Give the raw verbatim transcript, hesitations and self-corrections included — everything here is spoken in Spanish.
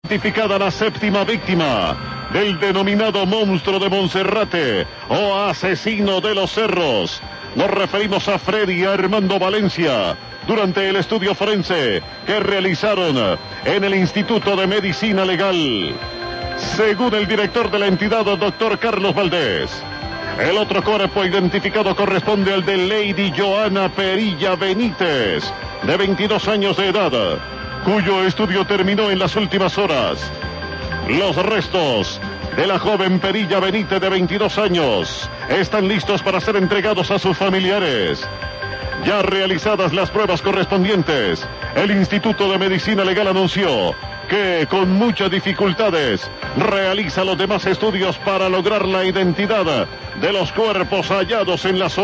Identificada la séptima víctima del denominado monstruo de Monserrate o asesino de los cerros. Nos referimos a Freddy Armando Valencia durante el estudio forense que realizaron en el Instituto de Medicina Legal. Según el director de la entidad, doctor Carlos Valdés, el otro cuerpo identificado corresponde al de Lady Joana Perilla Benítez, de veintidós años de edad, cuyo estudio terminó en las últimas horas. Los restos de la joven Perilla Benítez, de veintidós años, están listos para ser entregados a sus familiares. Ya realizadas las pruebas correspondientes, el Instituto de Medicina Legal anunció que con muchas dificultades realiza los demás estudios para lograr la identidad de los cuerpos hallados en la zona.